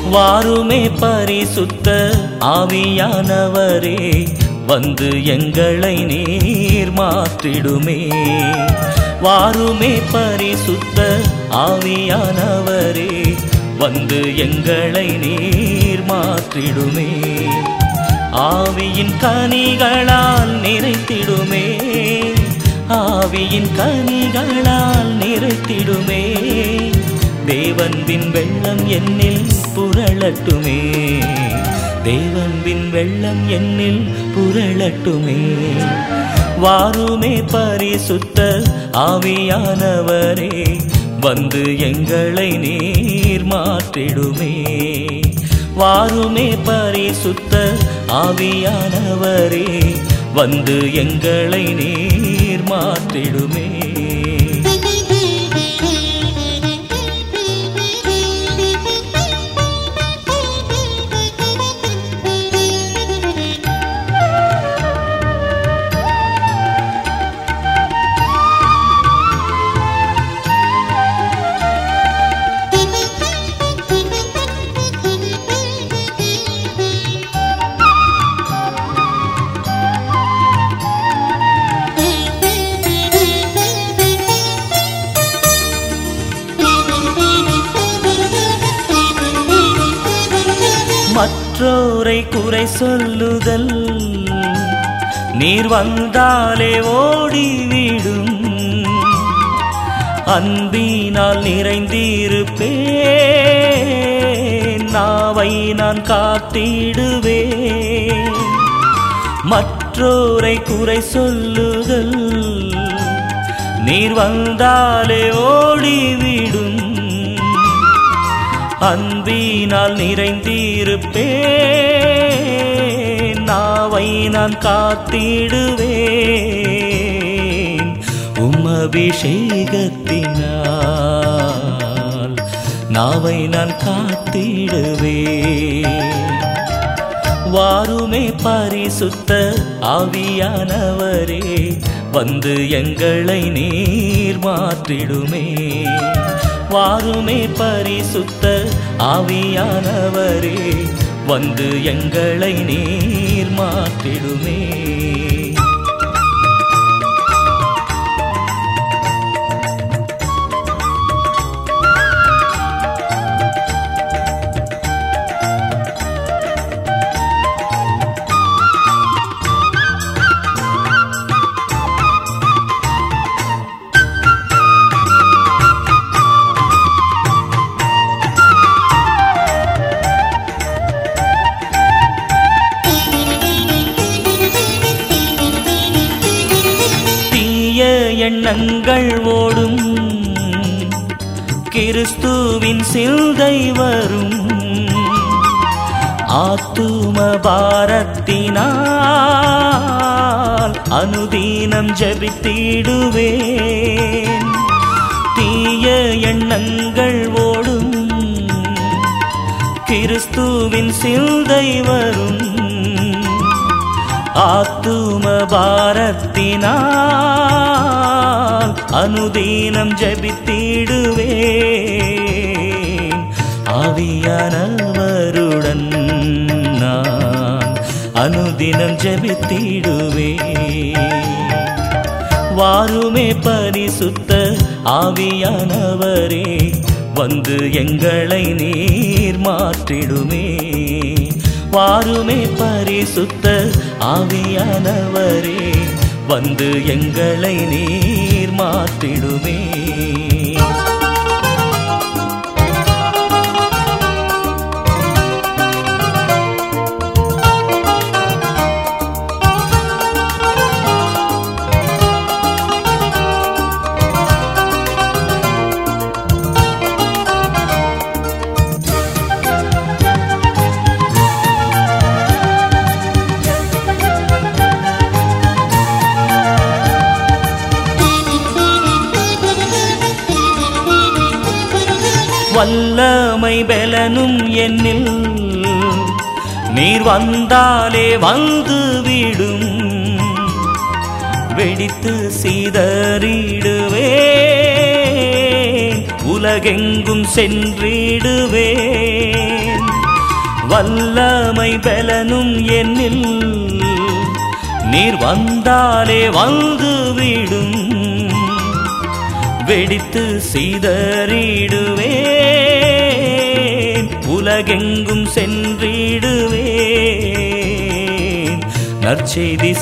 வாருமே பரிசுத்த ஆவியானவரே, வந்து எங்களை நீர் மாற்றிடுமே. வாருமே பரிசுத்த ஆவியானவரே, வந்து எங்களை நீர் மாற்றிடுமே. ஆவியின் கனிகளால் நிறைத்திடுமே, ஆவியின் கனிகளால் நிறைத்திடுமே. தேவன்பின் வெள்ளம் என்னில் புரளட்டுமே, தேவன்பின் வெள்ளம் என்னில் புரளட்டுமே. வாருமே பரிசுத்த ஆவியானவரே, வந்து எங்களை நீர் மாற்றிடுமே. வாருமே பரிசுத்த ஆவியானவரே, வந்து எங்களை நீர் மாற்றிடுமே. மற்றோரை குறை சொல்லுதல் நீர் வந்தாலே ஓடிவிடும். அன்பினால் நிறைந்திருப்பேன், நாவை நான் காத்திடுவேன். மற்றோரை குறை சொல்லுதல் நீர் வந்தாலே ஓடிவிடும். அன்பினால் நிறைந்திருப்பேன், நாவை நான் காத்திடுவேன். அபிஷேகத்தினால் நாவை நான் காத்திடுவேன். வாருமே பரிசுத்த ஆவியானவரே, வந்து எங்களை நீர் மாற்றிடுமே. வாருமே பரிசுத்த ஆவியானவரே, வந்து எங்களை நீர் மாற்றிடுமே. எண்ணங்கள் ஓடும், கிறிஸ்துவின் சிந்தை வரும். ஆத்தும பாரத்தினால் அனுதீனம் ஜெபித்திடுவேன். தீய எண்ணங்கள் ஓடும், கிறிஸ்துவின் சிந்தை வரும். ஆத்தும பாரத்தினால் அனுதீனம் ஜெபித்திடுவேன். ஆவியானவருடன் நான் அனுதினம் ஜெபித்திடுவேன். வாருமே பரிசுத்த ஆவியானவரே, வந்து எங்களை நீர் மாற்றிடுமே. வாருமே பரிசுத்த ஆவியானவரே, வந்து எங்களை நீர் மாற்றிடுமே. வல்லமை பெலனும் என்னில் நீர் வந்தாலே வந்துவிடும். வெடித்து சிதறிடுவேன், உலகெங்கும் சென்றிடுவேன். வல்லமை பலனும் என்னில் நீர் வந்தாலே வந்து விடும் வெடித்து சிதறிடுவேன் உலகெங்கும் சென்றிடுவேன் நற்செய்தி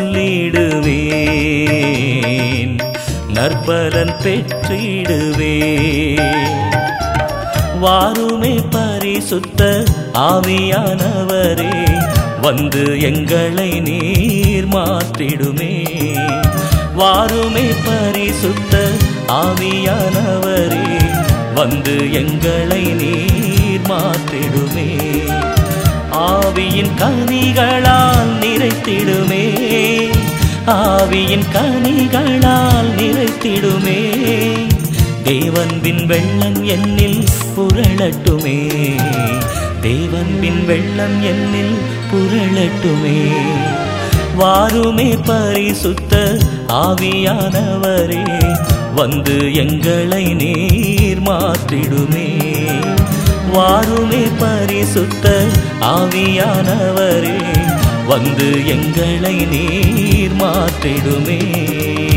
சொல்லிடுவேன் நற்பலன் பெற்றிடுவேன் வாருமே பரிசுத்த ஆவியானவரே வந்து எங்களை நீர் மாற்றிடுமே வாருமே பரிசுத்த ஆவியானவரே வந்து எங்களை நீர் மாற்றிடுமே ஆவியின் கனிகளால் நிறைத்திடுமே ஆவியின் கனிகளால் நிறைத்திடுமே தேவன்பின் வெள்ளம் என்னில் புரளட்டுமே தேவன்பின் வெள்ளம் என்னில் புரளட்டுமே வாருமே பரிசுத்த ஆவியானவரே வந்து எங்களை நீர் மாற்றிடுமே வாருமே பரிசுத்த ஆவியானவரே வந்து எங்களை நீர் மாற்றிடுமே